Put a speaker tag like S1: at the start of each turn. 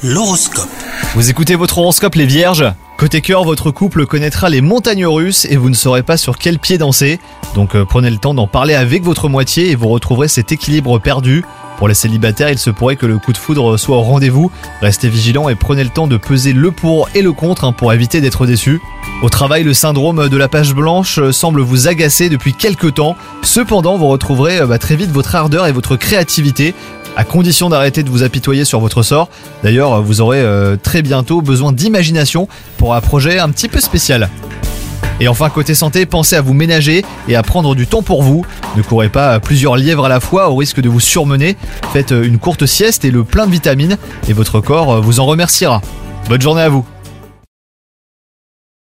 S1: L'horoscope.
S2: Vous écoutez votre horoscope les vierges ? Côté cœur, votre couple connaîtra les montagnes russes et vous ne saurez pas sur quel pied danser. Donc prenez le temps d'en parler avec votre moitié et vous retrouverez cet équilibre perdu. Pour les célibataires, il se pourrait que le coup de foudre soit au rendez-vous. Restez vigilants et prenez le temps de peser le pour et le contre pour éviter d'être déçus. Au travail, le syndrome de la page blanche semble vous agacer depuis quelques temps. Cependant, vous retrouverez très vite votre ardeur et votre créativité, à condition d'arrêter de vous apitoyer sur votre sort. D'ailleurs, vous aurez très bientôt besoin d'imagination pour un projet un petit peu spécial. Et enfin, côté santé, pensez à vous ménager et à prendre du temps pour vous. Ne courez pas plusieurs lièvres à la fois au risque de vous surmener. Faites une courte sieste et le plein de vitamines et votre corps vous en remerciera. Bonne journée à vous.